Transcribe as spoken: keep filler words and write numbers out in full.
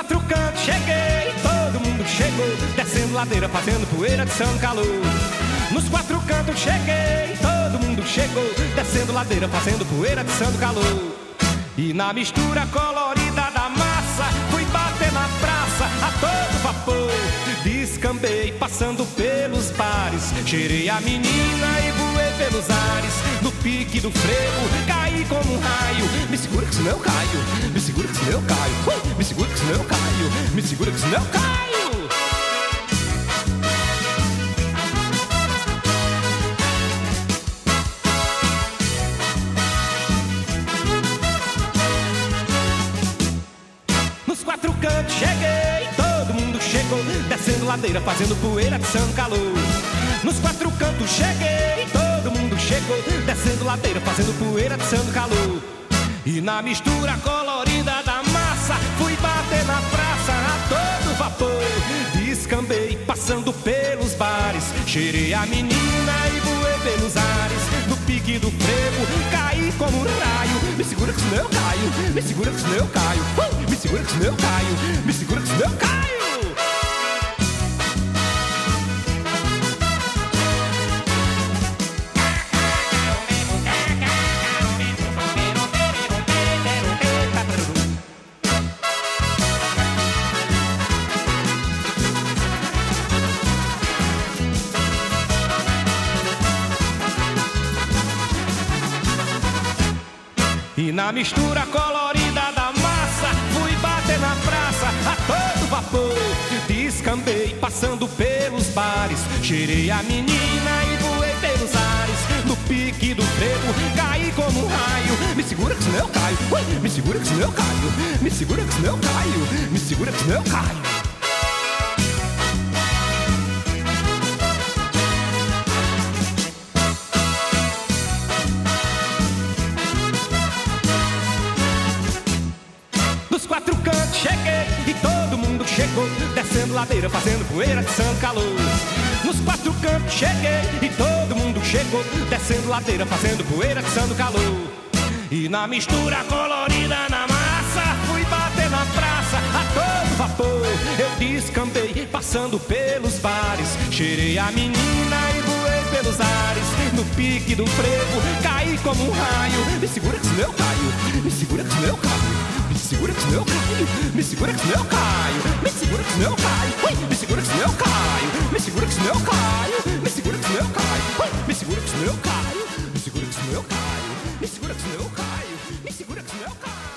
quatro cantos cheguei, todo mundo chegou, descendo ladeira, fazendo poeira de São Calor. Nos quatro cantos cheguei, todo mundo chegou, descendo ladeira, fazendo poeira de São Calor. E na mistura colorida da massa, fui bater na praça a todo vapor. Descambei, passando pelos bares, cheirei a menina e voei pelos ares. No pique do frevo, caí como um raio. Me segura que senão eu caio, me segura que senão eu caio, uh! Me segura que senão eu caio, me segura que senão eu caio. Nos quatro cantos cheguei, todo mundo chegou, descendo ladeira, fazendo poeira de São Calor. Nos quatro cantos cheguei, todo mundo chegou, descendo ladeira, fazendo poeira de São Calor. E na mistura colorida da massa, fui bater na praça a todo vapor. Descambei, passando pelos bares, cheirei a menina e voei pelos ares. No pique do frevo, caí como um raio. Me segura que senão eu caio, me segura que senão eu caio, uh! Me segura que senão eu caio, me segura que senão eu caio. E na mistura colorida da massa, fui bater na praça a todo vapor. Descambei, passando pelos bares, cheirei a menina e voei pelos ares. No pique do frevo, caí como um raio. Me segura que senão eu caio, uh! Me segura que senão eu caio, me segura que senão eu caio, me segura que senão eu caio. Nos quatro cantos cheguei e todo mundo chegou, descendo ladeira, fazendo poeira de São Calor. Nos quatro cantos cheguei e todo mundo chegou, descendo ladeira, fazendo poeira de São Calor. E na mistura colorida na massa, fui bater na praça a todo vapor. Eu descambei, passando pelos bares, cheirei a menina e voei pelos ares. No pique do frevo, caí como um raio. Me segura que senão eu caio, me segura que senão eu caio, me segura que senão eu caio, me segura que senão eu caio, me segura que senão eu caio, ui! Me segura que senão eu caio, me segura que senão eu caio, me segura que senão eu caio, ui! Me segura que senão eu caio, me segura que senão eu caio, me segura que senão eu caio, me segura que senão eu caio.